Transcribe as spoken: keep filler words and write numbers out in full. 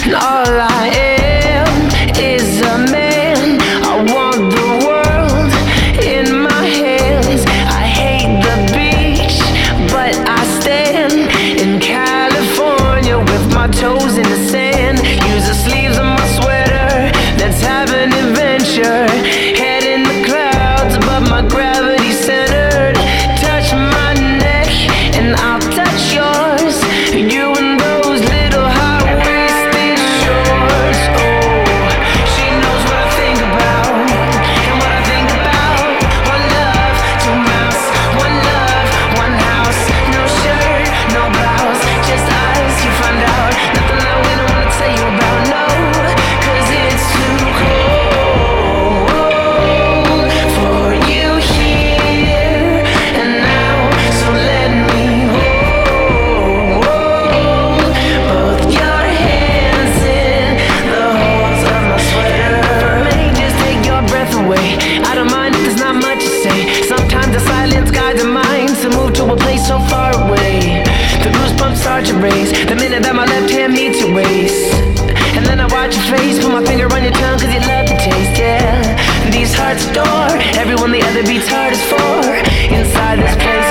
All I am is a man. I want the world in my hands. I hate the beach, but I stand in California with my toes in the sand. Use the sleeves of my sweater. Let's have an adventure. Head in the clouds, but my gravity centered. Touch my neck and I'll touch yours. You and those little high-waisted shorts. Oh, she knows what I think about, and what I think about. One love, two mouths. One love, one house. No shirt, no blouse, just us. You find out nothing that we don't wanna tell you about. No, 'cause it's too cold for you here and now. So let me hold both your hands in the holes of my sweater. May just take your breath away. I don't mind if there's not much to say. Sometimes the silence guides the mind to move to a place so far away. The goosebumps start to raise the minute that my left hand meets your waist. And then I watch your face, put my finger on your tongue 'cause you love the taste, yeah. These hearts adore everyone the other beats hardest for. Inside this place